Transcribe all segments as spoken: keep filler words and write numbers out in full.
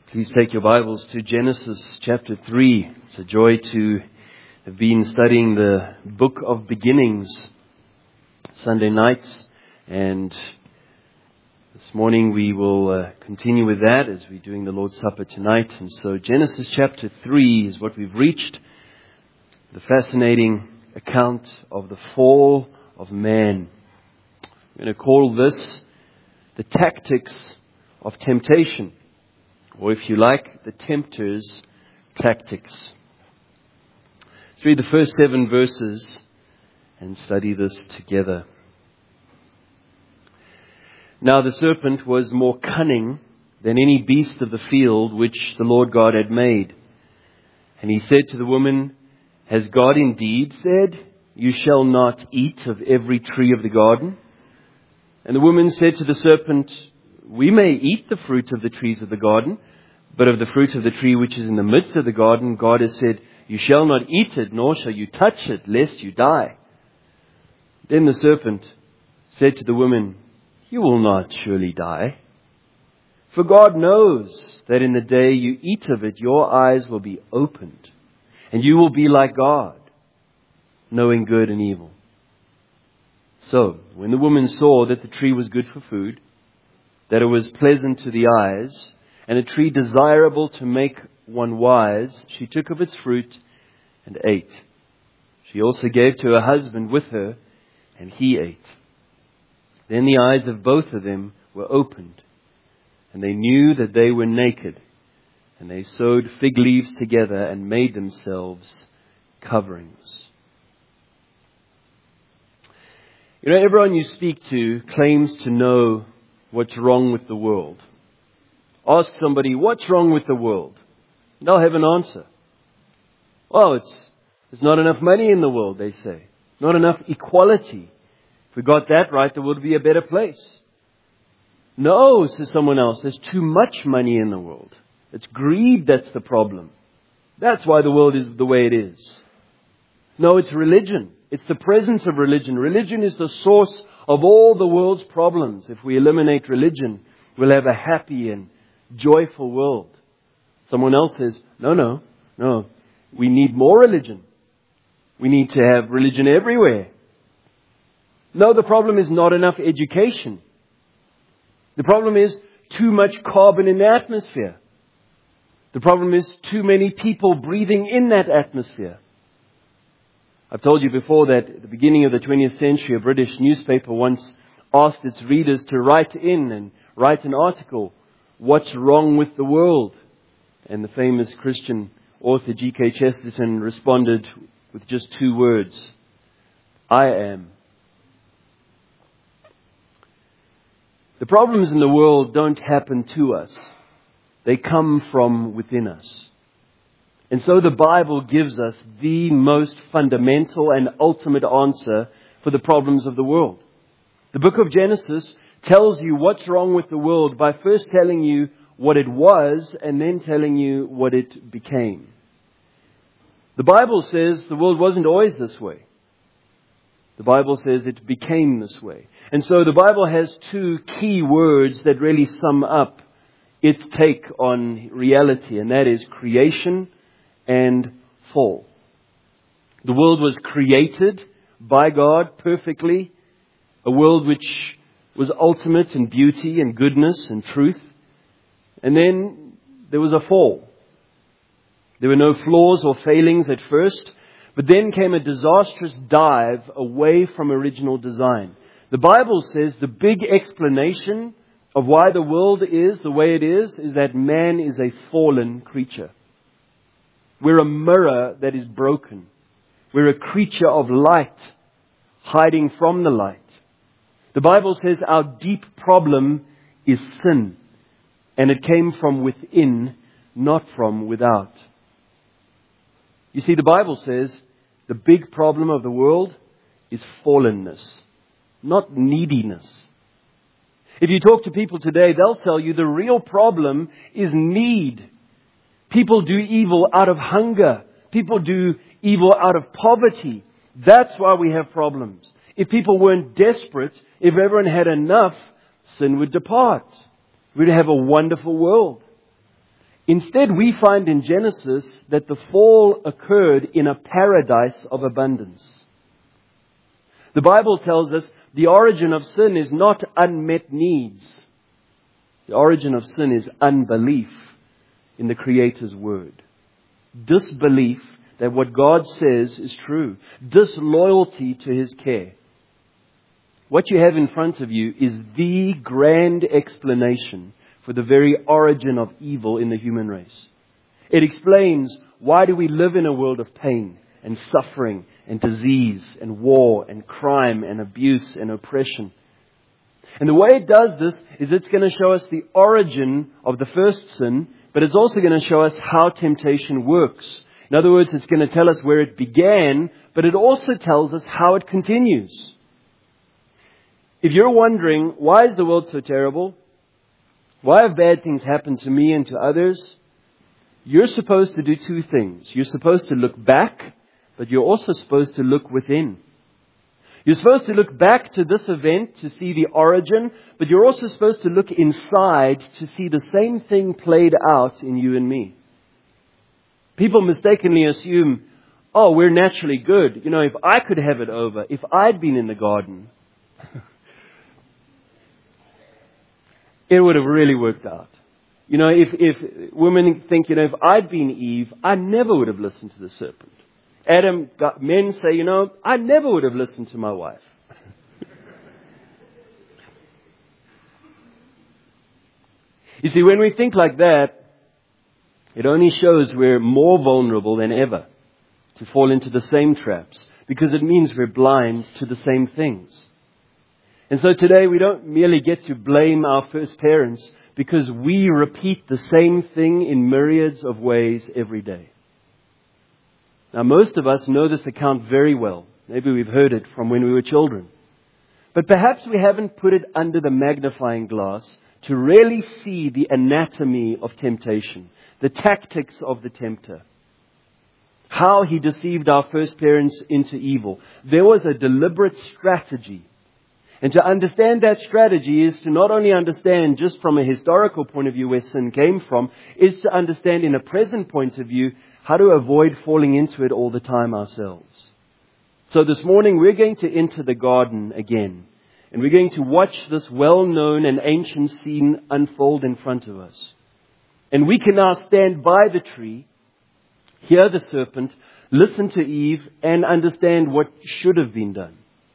Please take your Bibles to Genesis chapter three. It's a joy to have been studying the book of beginnings Sunday nights, and this morning we will uh, continue with that as we're doing the Lord's Supper tonight. And so Genesis chapter three is what we've reached, the fascinating account of the fall of man. I'm going to call this the tactics of temptation. Or if you like, the tempter's tactics. Let's read the first seven verses and study this together. Now the serpent was more cunning than any beast of the field which the Lord God had made. And he said to the woman, "Has God indeed said, 'You shall not eat of every tree of the garden'?" And the woman said to the serpent, "We may eat the fruit of the trees of the garden, but of the fruit of the tree which is in the midst of the garden, God has said, 'You shall not eat it, nor shall you touch it, lest you die.' Then the serpent said to the woman, 'You will not surely die. For God knows that in the day you eat of it, your eyes will be opened, and you will be like God, knowing good and evil.' So, when the woman saw that the tree was good for food, that it was pleasant to the eyes, and a tree desirable to make one wise, she took of its fruit and ate. She also gave to her husband with her, and he ate. Then the eyes of both of them were opened, and they knew that they were naked, and they sewed fig leaves together and made themselves coverings." You know, everyone you speak to claims to know what's wrong with the world. Ask somebody, "What's wrong with the world?" They'll have an answer. "Oh, it's there's not enough money in the world," they say. "Not enough equality. If we got that right, the world would be a better place." "No," says someone else, "there's too much money in the world. It's greed that's the problem. That's why the world is the way it is." No, it's religion. It's the presence of religion. Religion is the source of all the world's problems. If we eliminate religion, we'll have a happy and joyful world. Someone else says, no, no, no. We need more religion. We need to have religion everywhere. No, the problem is not enough education. The problem is too much carbon in the atmosphere. The problem is too many people breathing in that atmosphere. I've told you before that at the beginning of the twentieth century, a British newspaper once asked its readers to write in and write an article, "What's wrong with the world?" And the famous Christian author G K Chesterton responded with just two words, "I am." The problems in the world don't happen to us. They come from within us. And so the Bible gives us the most fundamental and ultimate answer for the problems of the world. The book of Genesis tells you what's wrong with the world by first telling you what it was and then telling you what it became. The Bible says the world wasn't always this way. The Bible says it became this way. And so the Bible has two key words that really sum up its take on reality, and that is creation and fall. The world was created by God perfectly, a world which was ultimate in beauty and goodness and truth. And then there was a fall. There were no flaws or failings at first, but then came a disastrous dive away from original design. The Bible says the big explanation of why the world is the way it is, is that man is a fallen creature. We're a mirror that is broken. We're a creature of light, hiding from the light. The Bible says our deep problem is sin, and it came from within, not from without. You see, the Bible says the big problem of the world is fallenness, not neediness. If you talk to people today, they'll tell you the real problem is need. People do evil out of hunger. People do evil out of poverty. That's why we have problems. If people weren't desperate, if everyone had enough, sin would depart. We'd have a wonderful world. Instead, we find in Genesis that the fall occurred in a paradise of abundance. The Bible tells us the origin of sin is not unmet needs. The origin of sin is unbelief in the Creator's word. Disbelief that what God says is true. Disloyalty to His care. What you have in front of you is the grand explanation for the very origin of evil in the human race. It explains why do we live in a world of pain and suffering and disease and war and crime and abuse and oppression. And the way it does this is it's going to show us the origin of the first sin, but it's also going to show us how temptation works. In other words, it's going to tell us where it began, but it also tells us how it continues. If you're wondering, why is the world so terrible? Why have bad things happened to me and to others? You're supposed to do two things. You're supposed to look back, but you're also supposed to look within. You're supposed to look back to this event to see the origin, but you're also supposed to look inside to see the same thing played out in you and me. People mistakenly assume, oh, we're naturally good. You know, if I could have it over, if I'd been in the garden, it would have really worked out. You know, if, if women think, you know, if I'd been Eve, I never would have listened to the serpent. Adam, got, men say, you know, I never would have listened to my wife. You see, when we think like that, it only shows we're more vulnerable than ever to fall into the same traps, because it means we're blind to the same things. And so today we don't merely get to blame our first parents because we repeat the same thing in myriads of ways every day. Now, most of us know this account very well. Maybe we've heard it from when we were children. But perhaps we haven't put it under the magnifying glass to really see the anatomy of temptation, the tactics of the tempter, how he deceived our first parents into evil. There was a deliberate strategy. And to understand that strategy is to not only understand just from a historical point of view where sin came from, is to understand in a present point of view how to avoid falling into it all the time ourselves. So this morning we're going to enter the garden again. And we're going to watch this well-known and ancient scene unfold in front of us. And we can now stand by the tree, hear the serpent, listen to Eve, and understand what should have been done.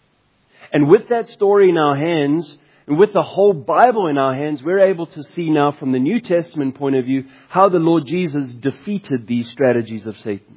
And with that story in our hands, and with the whole Bible in our hands, we're able to see now from the New Testament point of view how the Lord Jesus defeated these strategies of Satan.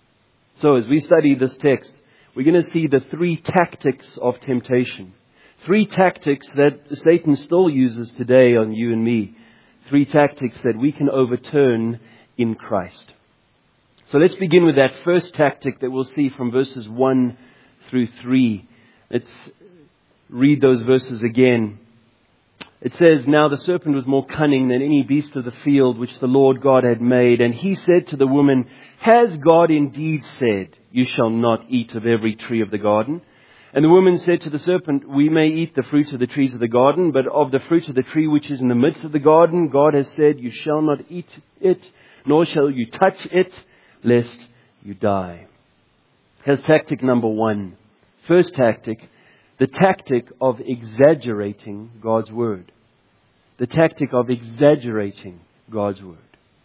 So as we study this text, we're going to see the three tactics of temptation. Three tactics that Satan still uses today on you and me. Three tactics that we can overturn in Christ. So let's begin with that first tactic that we'll see from verses one through three. Let's read those verses again. It says, "Now the serpent was more cunning than any beast of the field which the Lord God had made. And he said to the woman, 'Has God indeed said, you shall not eat of every tree of the garden?' And the woman said to the serpent, 'We may eat the fruit of the trees of the garden, but of the fruit of the tree which is in the midst of the garden, God has said, you shall not eat it, nor shall you touch it, lest you die.'" Here's tactic number one. First tactic, the tactic of exaggerating God's word. The tactic of exaggerating God's word.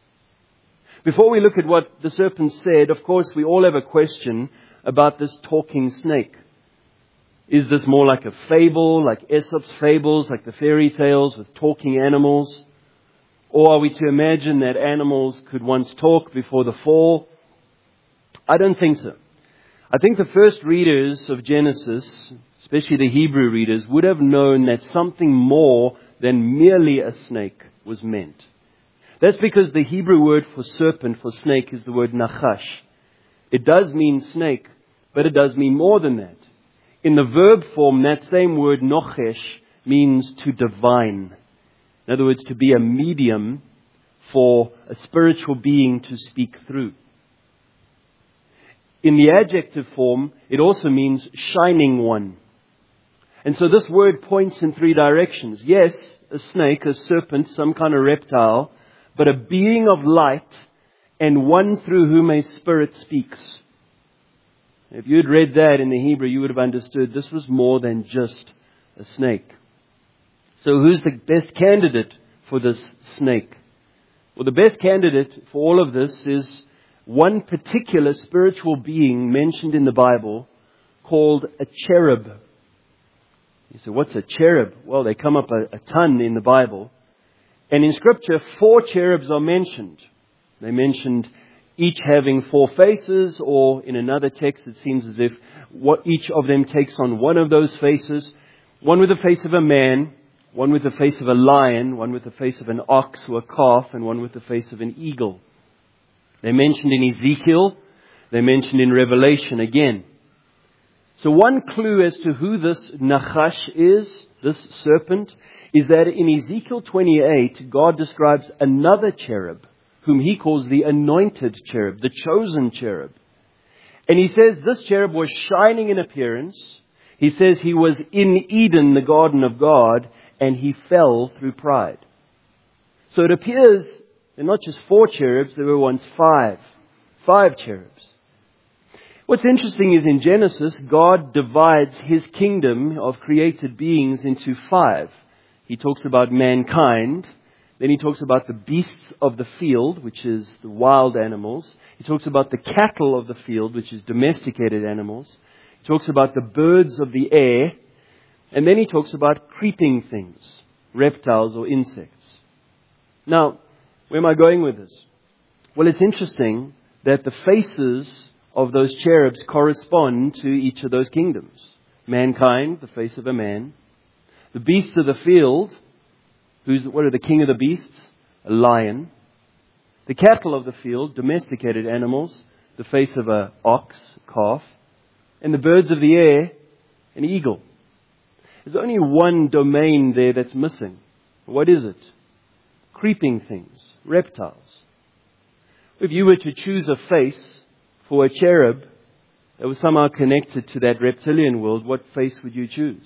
Before we look at what the serpent said, of course, we all have a question about this talking snake. Is this more like a fable, like Aesop's fables, like the fairy tales with talking animals? Or are we to imagine that animals could once talk before the fall? I don't think so. I think the first readers of Genesis, especially the Hebrew readers, would have known that something more than merely a snake was meant. That's because the Hebrew word for serpent, for snake, is the word nachash. It does mean snake, but it does mean more than that. In the verb form, that same word nochesh means to divine. In other words, to be a medium for a spiritual being to speak through. In the adjective form, it also means shining one. And so this word points in three directions. Yes, a snake, a serpent, some kind of reptile, but a being of light and one through whom a spirit speaks. If you had read that in the Hebrew, you would have understood this was more than just a snake. So who's the best candidate for this snake? Well, the best candidate for all of this is one particular spiritual being mentioned in the Bible called a cherub. You say, what's a cherub? Well, they come up a, a ton in the Bible. And in Scripture, four cherubs are mentioned. They mentioned each having four faces, or in another text it seems as if what each of them takes on one of those faces. One with the face of a man, one with the face of a lion, one with the face of an ox or a calf, and one with the face of an eagle. They're mentioned in Ezekiel. They're mentioned in Revelation again. So one clue as to who this Nachash is, this serpent, is that in Ezekiel twenty-eight, God describes another cherub, whom he calls the anointed cherub, the chosen cherub. And he says this cherub was shining in appearance. He says he was in Eden, the garden of God, and he fell through pride. So it appears there are not just four cherubs, there were once five. Five cherubs. What's interesting is in Genesis, God divides His kingdom of created beings into five. He talks about mankind. Then He talks about the beasts of the field, which is the wild animals. He talks about the cattle of the field, which is domesticated animals. He talks about the birds of the air. And then He talks about creeping things, reptiles or insects. Now, where am I going with this? Well, it's interesting that the faces of those cherubs correspond to each of those kingdoms. Mankind, the face of a man. The beasts of the field, who's what are the king of the beasts? A lion. The cattle of the field, domesticated animals, the face of an ox, calf. And the birds of the air, an eagle. There's only one domain there that's missing. What is it? Creeping things, reptiles. If you were to choose a face for a cherub that was somehow connected to that reptilian world, what face would you choose?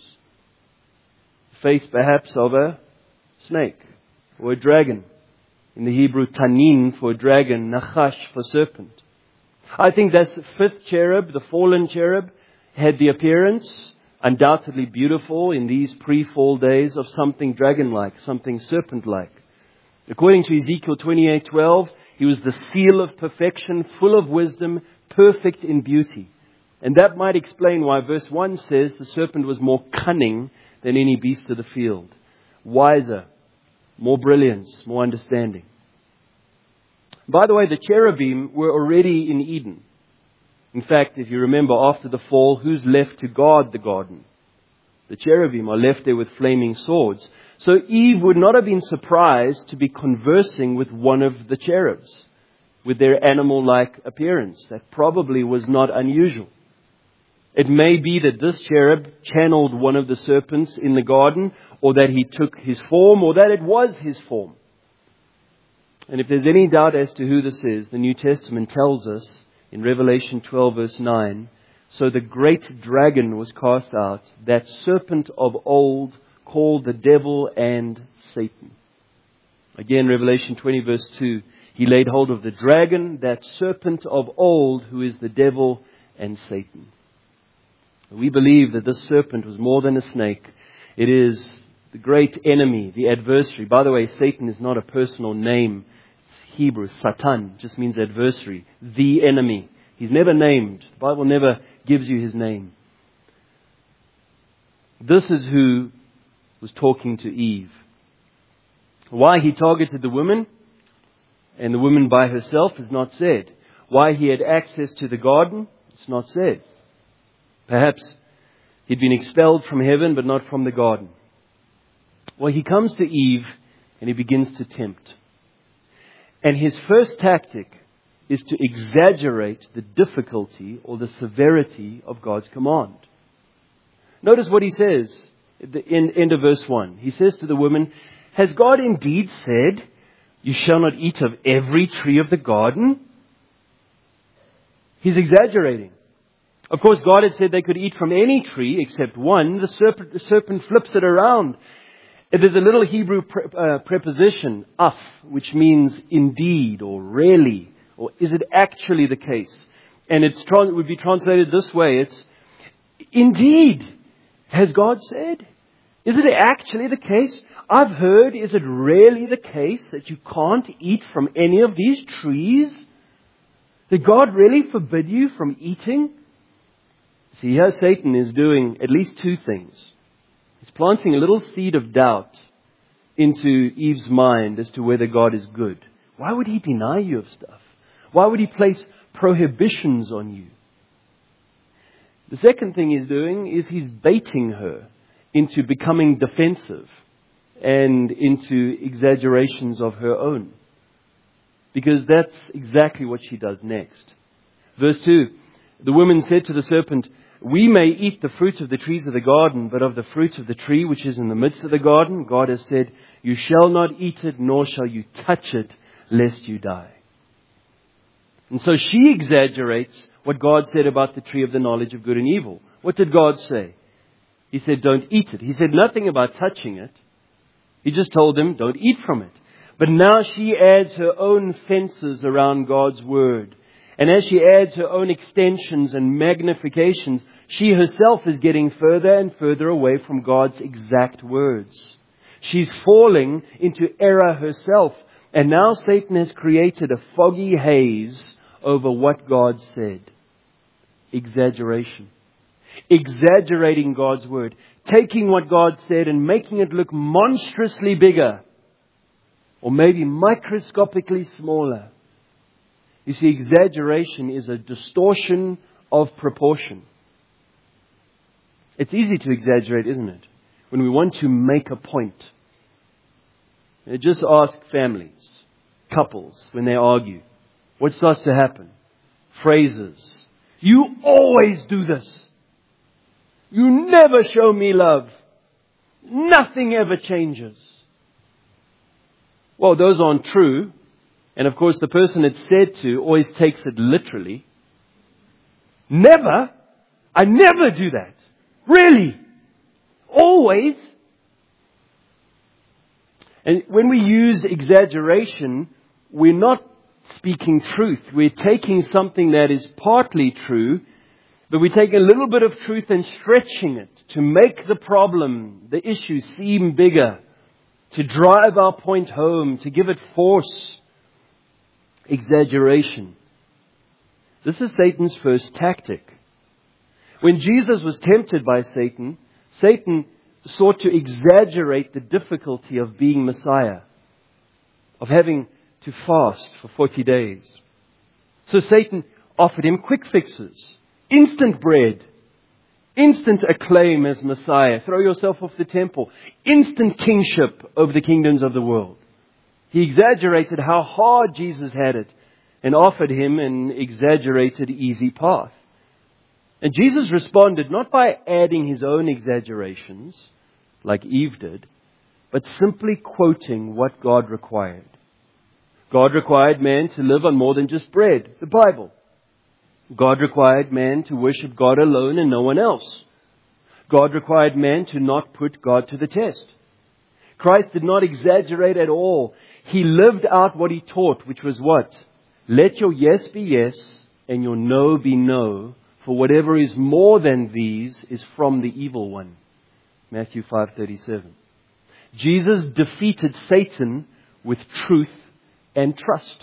Face perhaps of a snake or a dragon. In the Hebrew, tanin for dragon, nachash for serpent. I think that's the fifth cherub, the fallen cherub, had the appearance, undoubtedly beautiful in these pre-fall days, of something dragon-like, something serpent-like. According to Ezekiel twenty-eight twelve, he was the seal of perfection, full of wisdom, perfect in beauty. And that might explain why verse one says the serpent was more cunning than any beast of the field. Wiser, more brilliance, more understanding. By the way, the cherubim were already in Eden. In fact, if you remember, after the fall, who's left to guard the garden? The cherubim are left there with flaming swords. So Eve would not have been surprised to be conversing with one of the cherubs, with their animal-like appearance. That probably was not unusual. It may be that this cherub channeled one of the serpents in the garden, or that he took his form, or that it was his form. And if there's any doubt as to who this is, the New Testament tells us in Revelation twelve verse nine, so the great dragon was cast out, that serpent of old, called the devil and Satan. Again, Revelation twenty verse two, he laid hold of the dragon, that serpent of old, who is the devil and Satan. We believe that this serpent was more than a snake. It is the great enemy, the adversary. By the way, Satan is not a personal name. It's Hebrew, Satan, just means adversary, the enemy. He's never named. The Bible never gives you his name. This is who was talking to Eve. Why he targeted the woman and the woman by herself is not said. Why he had access to the garden, it's not said. Perhaps he'd been expelled from heaven, but not from the garden. Well, he comes to Eve and he begins to tempt. And his first tactic is to exaggerate the difficulty or the severity of God's command. Notice what he says at the end, end of verse one. He says to the woman, has God indeed said, you shall not eat of every tree of the garden? He's exaggerating. Of course, God had said they could eat from any tree except one. The serpent, the serpent flips it around. There's a little Hebrew pre- uh, preposition, af, which means indeed or really, or is it actually the case? And it's trans- it would be translated this way. It's indeed, has God said? Is it actually the case? I've heard, is it really the case that you can't eat from any of these trees? Did God really forbid you from eating? See, here Satan is doing at least two things. He's planting a little seed of doubt into Eve's mind as to whether God is good. Why would he deny you of stuff? Why would he place prohibitions on you? The second thing he's doing is he's baiting her into becoming defensive and into exaggerations of her own. Because that's exactly what she does next. Verse two, the woman said to the serpent, we may eat the fruit of the trees of the garden, but of the fruit of the tree which is in the midst of the garden, God has said, you shall not eat it, nor shall you touch it, lest you die. And so she exaggerates what God said about the tree of the knowledge of good and evil. What did God say? He said, don't eat it. He said nothing about touching it. He just told them, don't eat from it. But now she adds her own fences around God's word. And as she adds her own extensions and magnifications, she herself is getting further and further away from God's exact words. She's falling into error herself. And now Satan has created a foggy haze over what God said. Exaggeration. Exaggerating God's word. Taking what God said and making it look monstrously bigger. Or maybe microscopically smaller. You see, exaggeration is a distortion of proportion. It's easy to exaggerate, isn't it? When we want to make a point. Just ask families, couples, when they argue. What starts to happen? Phrases. You always do this. You never show me love. Nothing ever changes. Well, those aren't true. And of course, the person it's said to always takes it literally. Never? I never do that. Really? Always? And when we use exaggeration, we're not speaking truth. We're taking something that is partly true, but we're taking a little bit of truth and stretching it to make the problem, the issue, seem bigger, to drive our point home, to give it force. Exaggeration. This is Satan's first tactic. When Jesus was tempted by Satan, Satan sought to exaggerate the difficulty of being Messiah, of having to fast for forty days. So Satan offered him quick fixes, instant bread, instant acclaim as Messiah, throw yourself off the temple, instant kingship over the kingdoms of the world. He exaggerated how hard Jesus had it and offered him an exaggerated easy path. And Jesus responded not by adding his own exaggerations, like Eve did, but simply quoting what God required. God required man to live on more than just bread, the Bible. God required man to worship God alone and no one else. God required man to not put God to the test. Christ did not exaggerate at all. He lived out what he taught, which was what? Let your yes be yes and your no be no, for whatever is more than these is from the evil one. Matthew five thirty-seven. Jesus defeated Satan with truth and trust.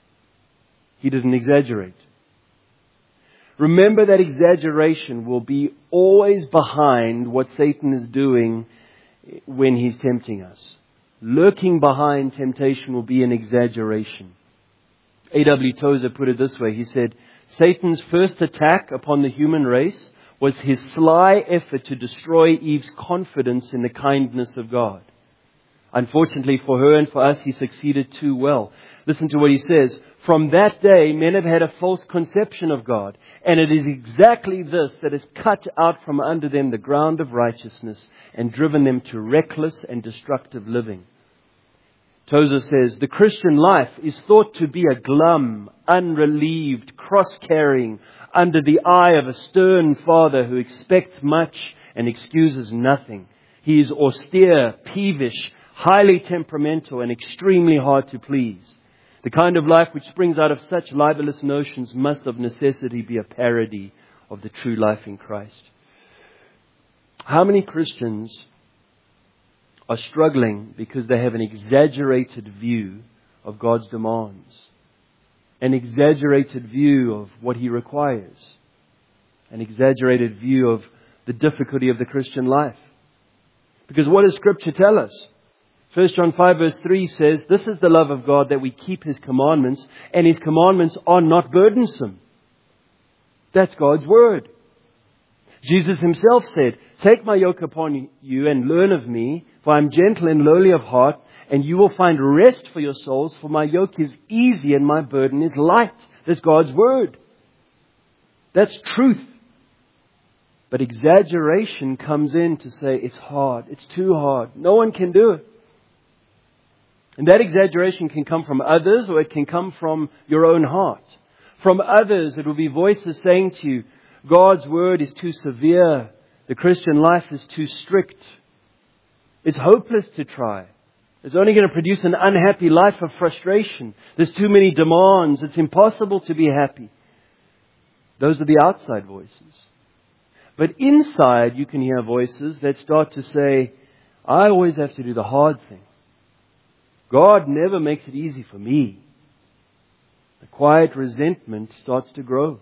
He didn't exaggerate. Remember that exaggeration will be always behind what Satan is doing when he's tempting us. Lurking behind temptation will be an exaggeration. A W Tozer put it this way. He said, Satan's first attack upon the human race was his sly effort to destroy Eve's confidence in the kindness of God. Unfortunately for her and for us, he succeeded too well. Listen to what he says. From that day, men have had a false conception of God. And it is exactly this that has cut out from under them the ground of righteousness and driven them to reckless and destructive living. Tozer says, the Christian life is thought to be a glum, unrelieved, cross-carrying, under the eye of a stern father who expects much and excuses nothing. He is austere, peevish, highly temperamental, and extremely hard to please. The kind of life which springs out of such libelous notions must of necessity be a parody of the true life in Christ. How many Christians are struggling because they have an exaggerated view of God's demands, an exaggerated view of what He requires, an exaggerated view of the difficulty of the Christian life? Because what does Scripture tell us? First John five verse three says, "This is the love of God, that we keep His commandments, and His commandments are not burdensome." That's God's Word. Jesus Himself said, "Take my yoke upon you and learn of me, for I am gentle and lowly of heart, and you will find rest for your souls, for my yoke is easy and my burden is light." That's God's Word. That's truth. But exaggeration comes in to say, it's hard, it's too hard, no one can do it. And that exaggeration can come from others, or it can come from your own heart. From others, it will be voices saying to you, God's Word is too severe. The Christian life is too strict. It's hopeless to try. It's only going to produce an unhappy life of frustration. There's too many demands. It's impossible to be happy. Those are the outside voices. But inside, you can hear voices that start to say, I always have to do the hard thing. God never makes it easy for me. The quiet resentment starts to grow.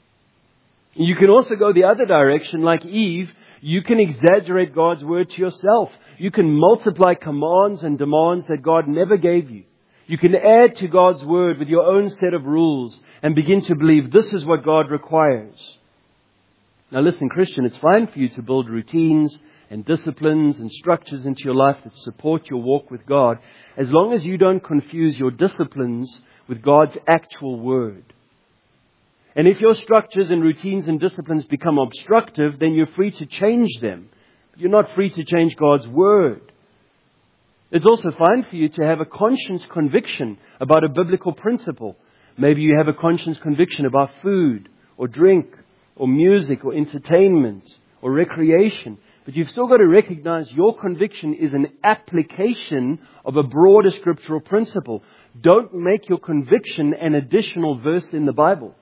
You can also go the other direction, like Eve. You can exaggerate God's Word to yourself. You can multiply commands and demands that God never gave you. You can add to God's Word with your own set of rules and begin to believe this is what God requires. Now listen, Christian, it's fine for you to build routines and disciplines and structures into your life that support your walk with God, as long as you don't confuse your disciplines with God's actual Word. And if your structures and routines and disciplines become obstructive, then you're free to change them. You're not free to change God's Word. It's also fine for you to have a conscience conviction about a biblical principle. Maybe you have a conscience conviction about food or drink or music or entertainment or recreation. But you've still got to recognize your conviction is an application of a broader scriptural principle. Don't make your conviction an additional verse in the Bible.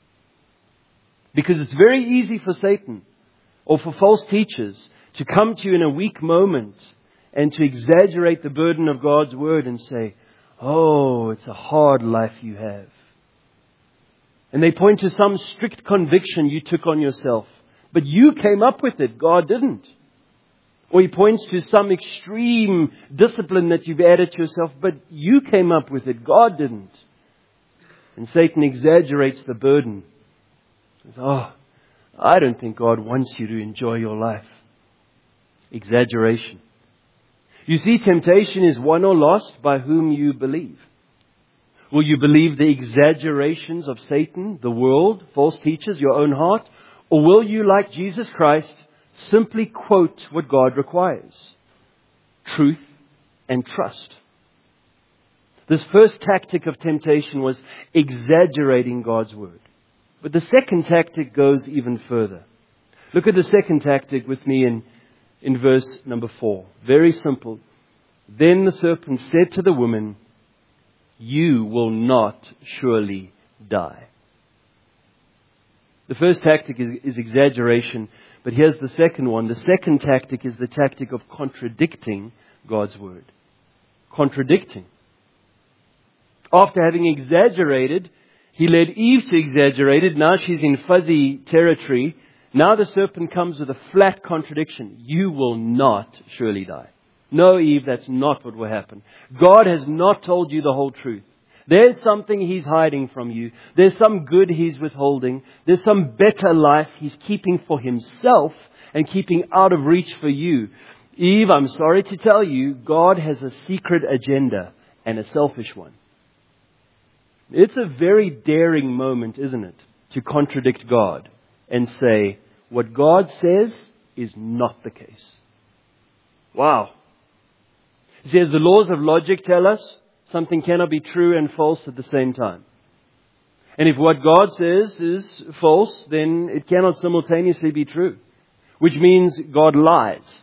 Because it's very easy for Satan or for false teachers to come to you in a weak moment and to exaggerate the burden of God's Word and say, oh, it's a hard life you have. And they point to some strict conviction you took on yourself. But you came up with it. God didn't. Or he points to some extreme discipline that you've added to yourself. But you came up with it. God didn't. And Satan exaggerates the burden. He says, oh, I don't think God wants you to enjoy your life. Exaggeration. You see, temptation is won or lost by whom you believe. Will you believe the exaggerations of Satan, the world, false teachers, your own heart? Or will you, like Jesus Christ, simply quote what God requires? Truth and trust. This first tactic of temptation was exaggerating God's Word. But the second tactic goes even further. Look at the second tactic with me in, in verse number four. Very simple. Then the serpent said to the woman, you will not surely die. The first tactic is, is exaggeration, but here's the second one. The second tactic is the tactic of contradicting God's Word. Contradicting. After having exaggerated, he led Eve to exaggerate it. Now she's in fuzzy territory. Now the serpent comes with a flat contradiction. You will not surely die. No, Eve, that's not what will happen. God has not told you the whole truth. There's something He's hiding from you. There's some good He's withholding. There's some better life He's keeping for Himself and keeping out of reach for you. Eve, I'm sorry to tell you, God has a secret agenda and a selfish one. It's a very daring moment, isn't it, to contradict God and say, what God says is not the case. Wow. You see, as the laws of logic tell us, something cannot be true and false at the same time. And if what God says is false, then it cannot simultaneously be true. Which means God lies.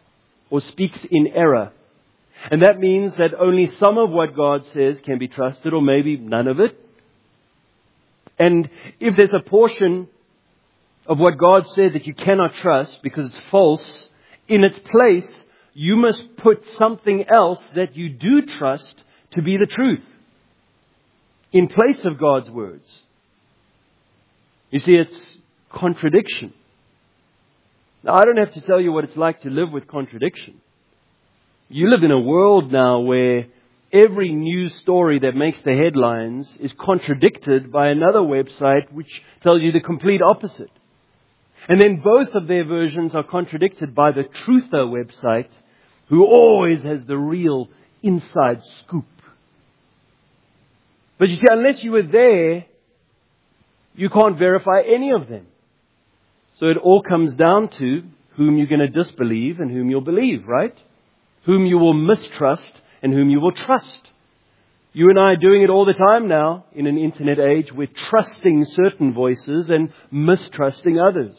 or speaks in error. And that means that only some of what God says can be trusted, or maybe none of it. And if there's a portion of what God said that you cannot trust because it's false, in its place, you must put something else that you do trust to be the truth in place of God's words. You see, it's contradiction. Now, I don't have to tell you what it's like to live with contradiction. You live in a world now where every news story that makes the headlines is contradicted by another website which tells you the complete opposite. And then both of their versions are contradicted by the Truther website, who always has the real inside scoop. But you see, unless you were there, you can't verify any of them. So it all comes down to whom you're going to disbelieve and whom you'll believe, right? Whom you will mistrust and whom you will trust. You and I are doing it all the time now in an internet age. We're trusting certain voices and mistrusting others.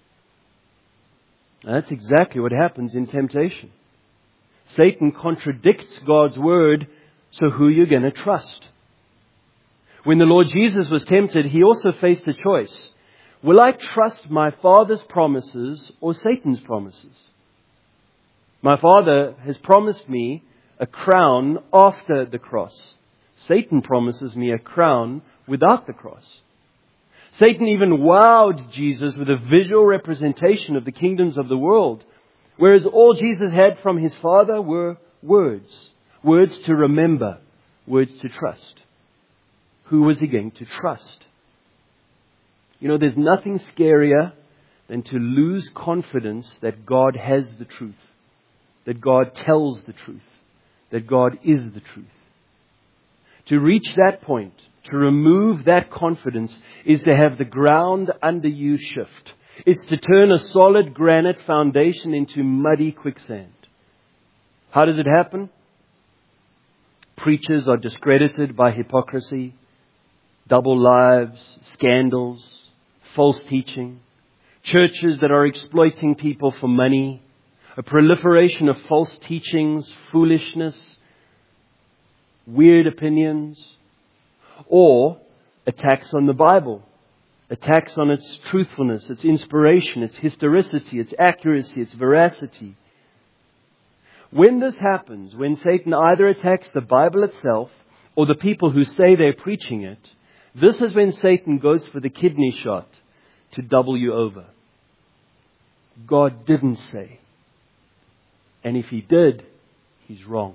Now, that's exactly what happens in temptation. Satan contradicts God's word, so who are you going to trust? When the Lord Jesus was tempted, He also faced a choice. Will I trust my Father's promises or Satan's promises? My Father has promised me a crown after the cross. Satan promises me a crown without the cross. Satan even wowed Jesus with a visual representation of the kingdoms of the world, whereas all Jesus had from His Father were words. Words to remember, words to trust. Who was He going to trust? You know, there's nothing scarier than to lose confidence that God has the truth, that God tells the truth, that God is the truth. To reach that point, to remove that confidence, is to have the ground under you shift. It's to turn a solid granite foundation into muddy quicksand. How does it happen? Preachers are discredited by hypocrisy, double lives, scandals, false teaching, churches that are exploiting people for money, a proliferation of false teachings, foolishness, weird opinions, or attacks on the Bible, attacks on its truthfulness, its inspiration, its historicity, its accuracy, its veracity. When this happens, when Satan either attacks the Bible itself or the people who say they're preaching it, this is when Satan goes for the kidney shot to double you over. God didn't say. And if He did, He's wrong.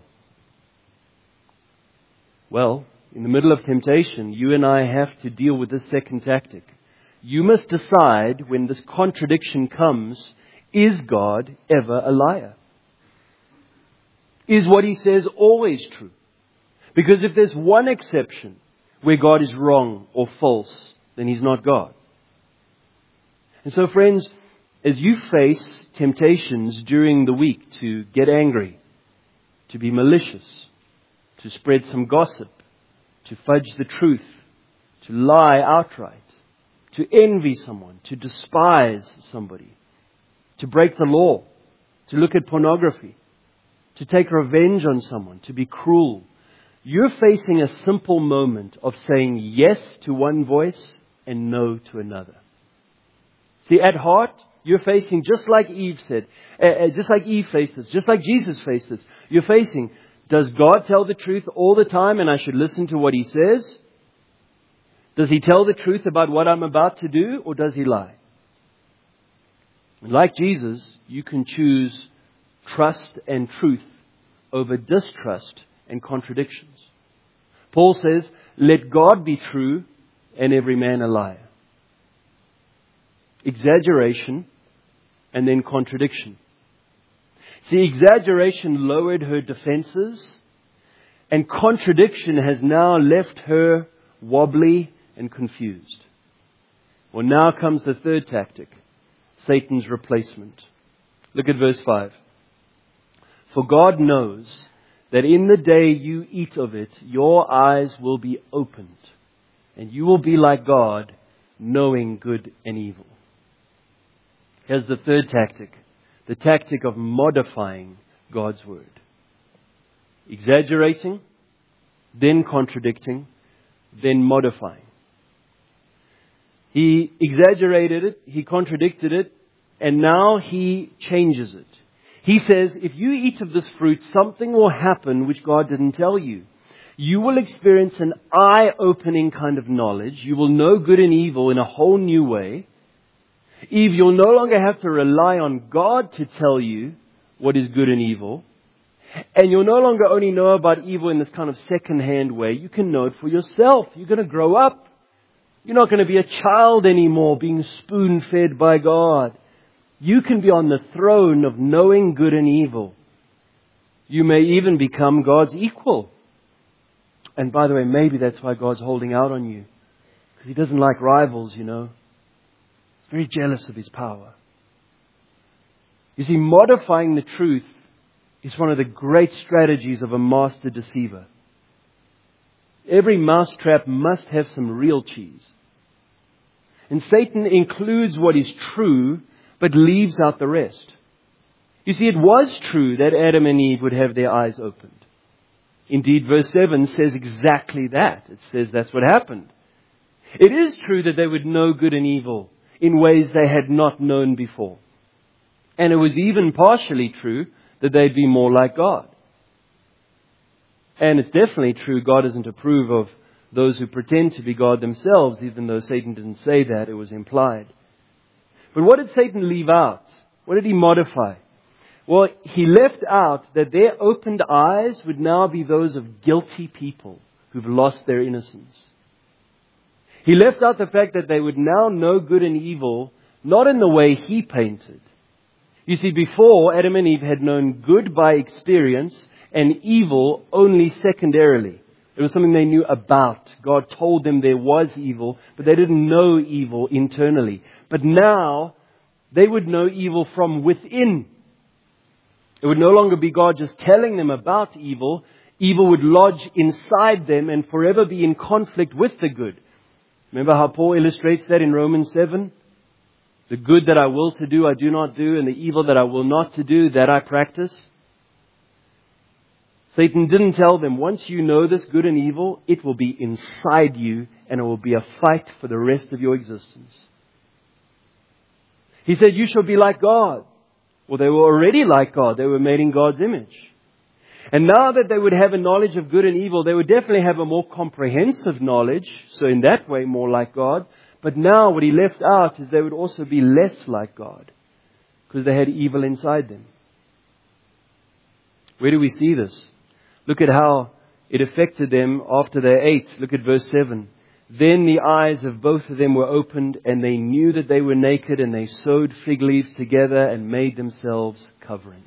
Well, in the middle of temptation, you and I have to deal with this second tactic. You must decide when this contradiction comes, is God ever a liar? Is what He says always true? Because if there's one exception where God is wrong or false, then He's not God. And so, friends, as you face temptations during the week to get angry, to be malicious, to spread some gossip, to fudge the truth, to lie outright, to envy someone, to despise somebody, to break the law, to look at pornography, to take revenge on someone, to be cruel, you're facing a simple moment of saying yes to one voice and no to another. See, at heart, you're facing, just like Eve said, uh, just like Eve faced this, just like Jesus faced this, you're facing, does God tell the truth all the time and I should listen to what He says? Does He tell the truth about what I'm about to do, or does He lie? And like Jesus, you can choose trust and truth over distrust and contradictions. Paul says, let God be true and every man a liar. Exaggeration and then contradiction. See, exaggeration lowered her defenses, and contradiction has now left her wobbly and confused. Well, now comes the third tactic, Satan's replacement. Look at verse five. For God knows that in the day you eat of it, your eyes will be opened, and you will be like God, knowing good and evil. Here's the third tactic, the tactic of modifying God's Word. Exaggerating, then contradicting, then modifying. He exaggerated it, he contradicted it, and now he changes it. He says, if you eat of this fruit, something will happen which God didn't tell you. You will experience an eye-opening kind of knowledge. You will know good and evil in a whole new way. Eve, you'll no longer have to rely on God to tell you what is good and evil. And you'll no longer only know about evil in this kind of second-hand way. You can know it for yourself. You're going to grow up. You're not going to be a child anymore being spoon-fed by God. You can be on the throne of knowing good and evil. You may even become God's equal. And by the way, maybe that's why God's holding out on you. Because He doesn't like rivals, you know. He's very jealous of His power. You see, modifying the truth is one of the great strategies of a master deceiver. Every mousetrap must have some real cheese. And Satan includes what is true, but leaves out the rest. You see, it was true that Adam and Eve would have their eyes opened. Indeed, verse seven says exactly that. It says that's what happened. It is true that they would know good and evil in ways they had not known before. And it was even partially true that they'd be more like God. And it's definitely true God doesn't approve of those who pretend to be God themselves, even though Satan didn't say that, it was implied. But what did Satan leave out? What did he modify? Well, he left out that their opened eyes would now be those of guilty people who've lost their innocence. He left out the fact that they would now know good and evil, not in the way he painted. You see, before, Adam and Eve had known good by experience and evil only secondarily. It was something they knew about. God told them there was evil, but they didn't know evil internally. But now, they would know evil from within. It would no longer be God just telling them about evil. Evil would lodge inside them and forever be in conflict with the good. Remember how Paul illustrates that in Romans seven? The good that I will to do, I do not do, and the evil that I will not to do, that I practice. Satan didn't tell them, once you know this good and evil, it will be inside you and it will be a fight for the rest of your existence. He said, you shall be like God. Well, they were already like God. They were made in God's image. And now that they would have a knowledge of good and evil, they would definitely have a more comprehensive knowledge. So in that way, more like God. But now what he left out is they would also be less like God. Because they had evil inside them. Where do we see this? Look at how it affected them after they ate. Look at verse seven. Then the eyes of both of them were opened, and they knew that they were naked, and they sewed fig leaves together and made themselves coverings.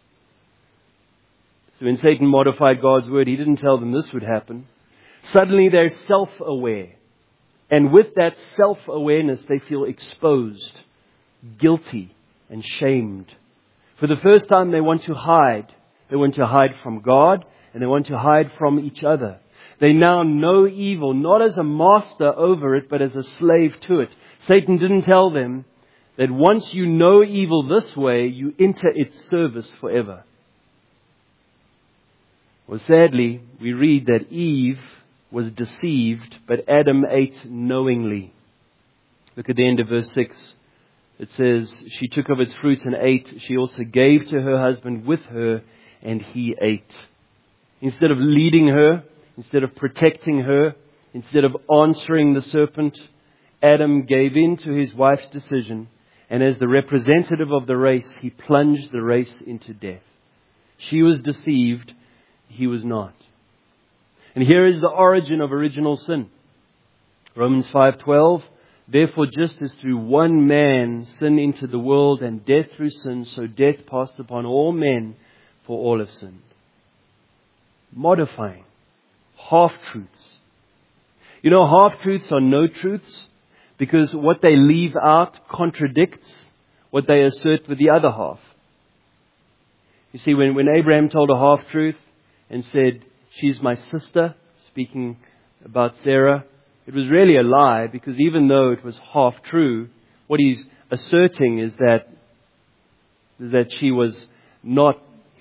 So when Satan modified God's word, he didn't tell them this would happen. Suddenly they're self-aware. And with that self-awareness, they feel exposed, guilty, and shamed. For the first time, they want to hide. They want to hide from God, and they want to hide from each other. They now know evil, not as a master over it, but as a slave to it. Satan didn't tell them that once you know evil this way, you enter its service forever. Well, sadly, we read that Eve was deceived, but Adam ate knowingly. Look at the end of verse six. It says, she took of its fruit and ate. She also gave to her husband with her, and he ate. Instead of leading her, instead of protecting her, instead of answering the serpent, Adam gave in to his wife's decision. And as the representative of the race, he plunged the race into death. She was deceived. He was not. And here is the origin of original sin. Romans five twelve. Therefore, just as through one man sin entered the world, and death through sin, so death passed upon all men, for all have sinned. Modifying. Half-truths. You know, half-truths are no truths, because what they leave out contradicts what they assert with the other half. You see, when, when Abraham told a half-truth and said, she's my sister, speaking about Sarah, it was really a lie, because even though it was half true, what he's asserting is that, is that she was not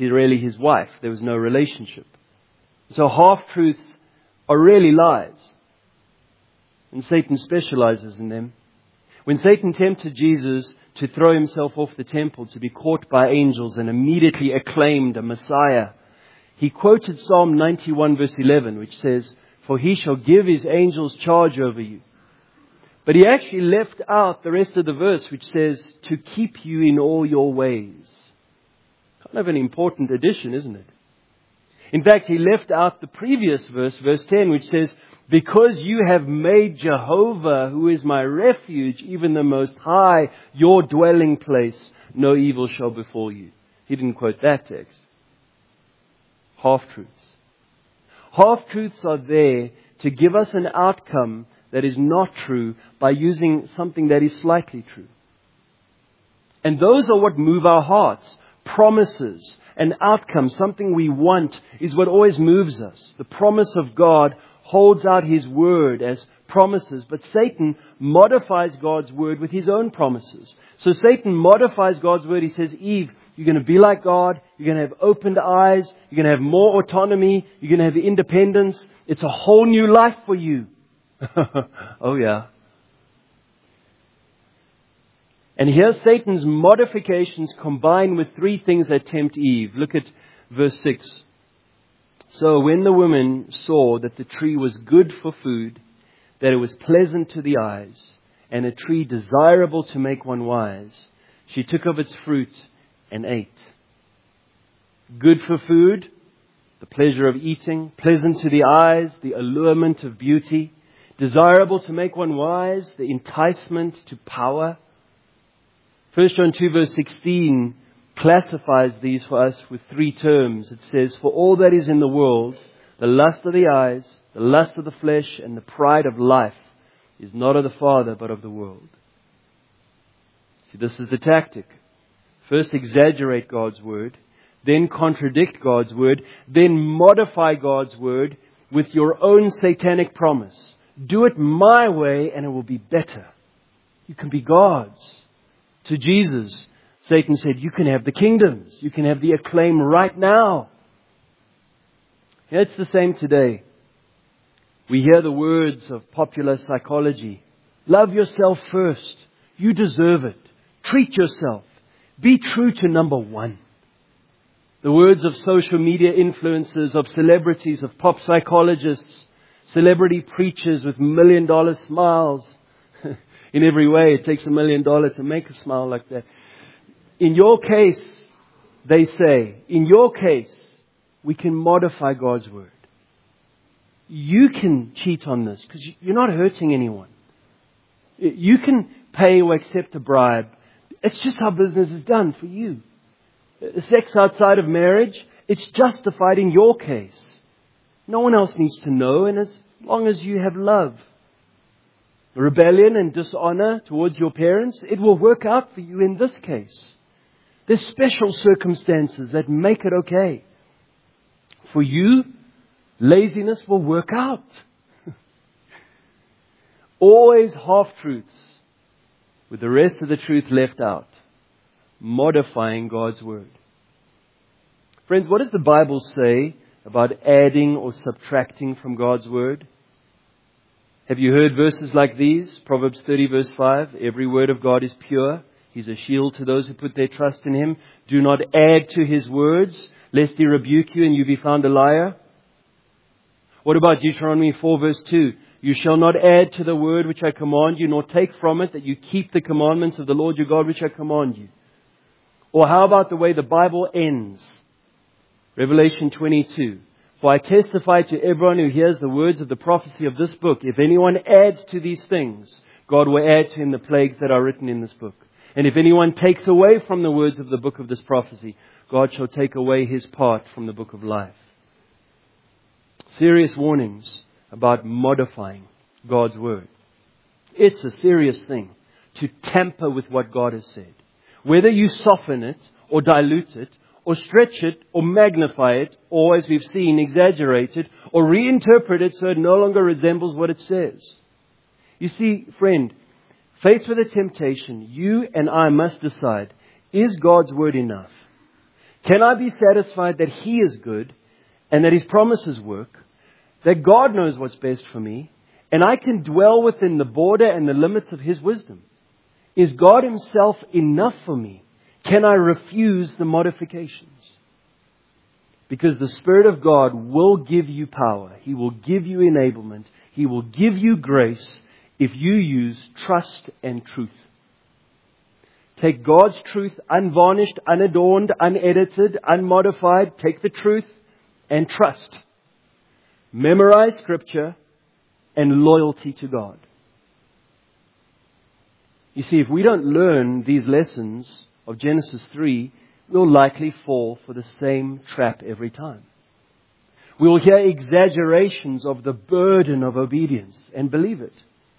he really his wife. There was no relationship. So half-truths are really lies. And Satan specializes in them. When Satan tempted Jesus to throw himself off the temple, to be caught by angels and immediately acclaimed a Messiah, he quoted Psalm ninety-one verse eleven, which says, "For he shall give his angels charge over you." But he actually left out the rest of the verse, which says, "to keep you in all your ways." Kind of an important addition, isn't it? In fact, he left out the previous verse, verse ten, which says, "Because you have made Jehovah, who is my refuge, even the Most High, your dwelling place, no evil shall befall you." He didn't quote that text. Half-truths. Half-truths are there to give us an outcome that is not true by using something that is slightly true. And those are what move our hearts. Promises and outcomes, something we want, is what always moves us. The promise of God holds out His word as promises, but Satan modifies God's word with his own promises. So Satan modifies God's word. He says, "Eve, you're going to be like God. You're going to have opened eyes. You're going to have more autonomy. You're going to have independence. It's a whole new life for you." Oh yeah. And here Satan's modifications combine with three things that tempt Eve. Look at verse six. "So when the woman saw that the tree was good for food, that it was pleasant to the eyes, and a tree desirable to make one wise, she took of its fruit and ate." Good for food, the pleasure of eating. Pleasant to the eyes, the allurement of beauty. Desirable to make one wise, the enticement to power. First John two verse sixteen classifies these for us with three terms. It says, "For all that is in the world, the lust of the eyes, the lust of the flesh, and the pride of life is not of the Father, but of the world." See, this is the tactic. First exaggerate God's word, then contradict God's word, then modify God's word with your own satanic promise. Do it my way and it will be better. You can be God's. To Jesus, Satan said, "You can have the kingdoms. You can have the acclaim right now." Yeah, it's the same today. We hear the words of popular psychology. Love yourself first. You deserve it. Treat yourself. Be true to number one. The words of social media influencers, of celebrities, of pop psychologists, celebrity preachers with million dollar smiles. In every way, it takes a million dollars to make a smile like that. In your case, they say, in your case, we can modify God's word. You can cheat on this because you're not hurting anyone. You can pay or accept a bribe. It's just how business is done for you. Sex outside of marriage, it's justified in your case. No one else needs to know, and as long as you have love. Rebellion and dishonor towards your parents, it will work out for you in this case. There's special circumstances that make it okay. For you, laziness will work out. Always half-truths with the rest of the truth left out. Modifying God's word. Friends, what does the Bible say about adding or subtracting from God's word? Have you heard verses like these? Proverbs thirty verse five. "Every word of God is pure. He's a shield to those who put their trust in Him. Do not add to His words, lest He rebuke you and you be found a liar." What about Deuteronomy four verse two? "You shall not add to the word which I command you, nor take from it, that you keep the commandments of the Lord your God which I command you." Or how about the way the Bible ends? Revelation twenty-two. "For I testify to everyone who hears the words of the prophecy of this book, if anyone adds to these things, God will add to him the plagues that are written in this book. And if anyone takes away from the words of the book of this prophecy, God shall take away his part from the book of life." Serious warnings about modifying God's word. It's a serious thing to tamper with what God has said. Whether you soften it or dilute it, or stretch it, or magnify it, or as we've seen, exaggerate it, or reinterpret it so it no longer resembles what it says. You see, friend, faced with a temptation, you and I must decide, is God's word enough? Can I be satisfied that He is good and that His promises work, that God knows what's best for me, and I can dwell within the border and the limits of His wisdom? Is God Himself enough for me? Can I refuse the modifications? Because the Spirit of God will give you power. He will give you enablement. He will give you grace if you use trust and truth. Take God's truth, unvarnished, unadorned, unedited, unmodified. Take the truth and trust. Memorize Scripture and loyalty to God. You see, if we don't learn these lessons of Genesis three, we'll likely fall for the same trap every time. We will hear exaggerations of the burden of obedience and believe it.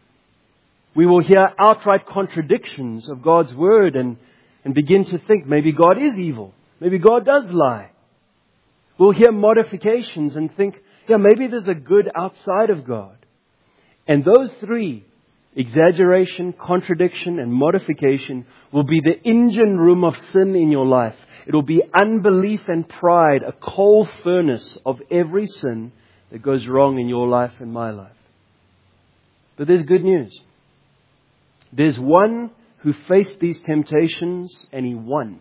We will hear outright contradictions of God's Word and, and begin to think maybe God is evil. Maybe God does lie. We'll hear modifications and think, yeah, maybe there's a good outside of God. And those three, exaggeration, contradiction, and modification, will be the engine room of sin in your life. It will be unbelief and pride, a coal furnace of every sin that goes wrong in your life and my life. But there's good news. There's one who faced these temptations and He won.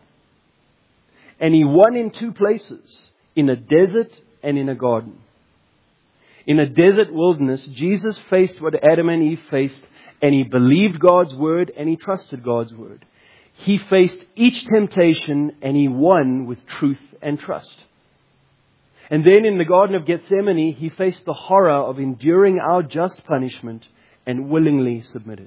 And He won in two places, in a desert and in a garden. In a desert wilderness, Jesus faced what Adam and Eve faced, and He believed God's Word and He trusted God's Word. He faced each temptation and He won with truth and trust. And then in the Garden of Gethsemane, He faced the horror of enduring our just punishment and willingly submitted.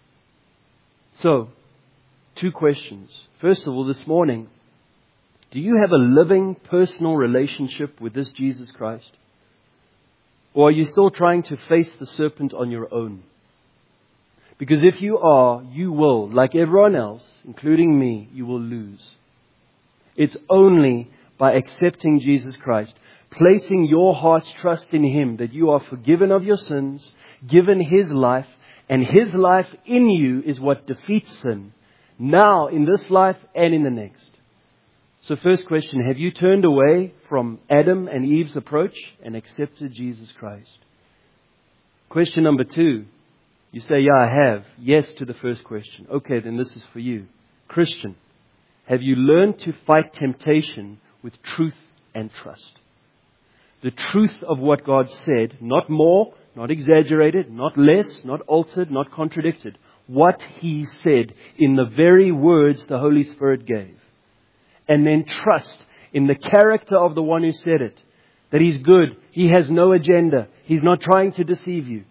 So, two questions. First of all, this morning, do you have a living personal relationship with this Jesus Christ? Or are you still trying to face the serpent on your own? Because if you are, you will, like everyone else, including me, you will lose. It's only by accepting Jesus Christ, placing your heart's trust in Him, that you are forgiven of your sins, given His life, and His life in you is what defeats sin, now in this life and in the next. So first question, have you turned away from Adam and Eve's approach and accepted Jesus Christ? Question number two, you say, yeah, I have. Yes to the first question. Okay, then this is for you. Christian, have you learned to fight temptation with truth and trust? The truth of what God said, not more, not exaggerated, not less, not altered, not contradicted. What He said in the very words the Holy Spirit gave. And then trust in the character of the one who said it. That He's good. He has no agenda. He's not trying to deceive you.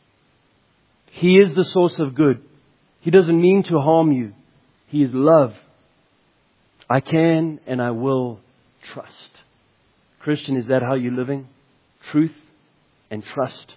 He is the source of good. He doesn't mean to harm you. He is love. I can and I will trust. Christian, is that how you're living? Truth and trust.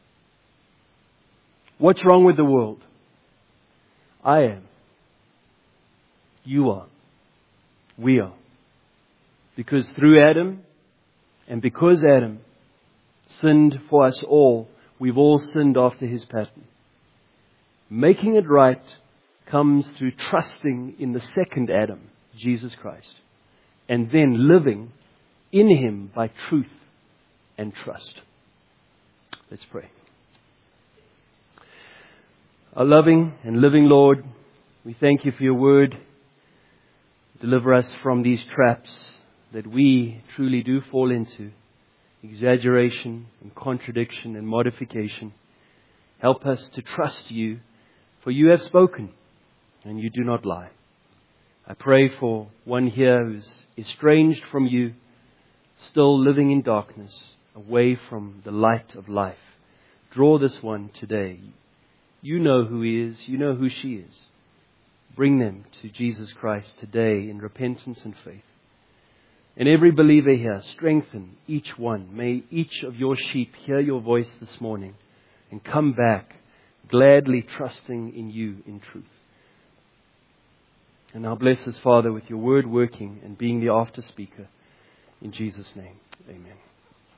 What's wrong with the world? I am. You are. We are. Because through Adam, and because Adam sinned for us all, we've all sinned after his pattern. Making it right comes through trusting in the second Adam, Jesus Christ, and then living in Him by truth and trust. Let's pray. Our loving and living Lord, we thank You for Your word. Deliver us from these traps that we truly do fall into. Exaggeration and contradiction and modification. Help us to trust You, for You have spoken and You do not lie. I pray for one here who's estranged from You, still living in darkness, away from the light of life. Draw this one today. You know who he is. You know who she is. Bring them to Jesus Christ today in repentance and faith. And every believer here, strengthen each one. May each of Your sheep hear Your voice this morning and come back gladly trusting in You in truth. And now bless us, Father, with Your word working and being the after speaker. In Jesus' name, amen.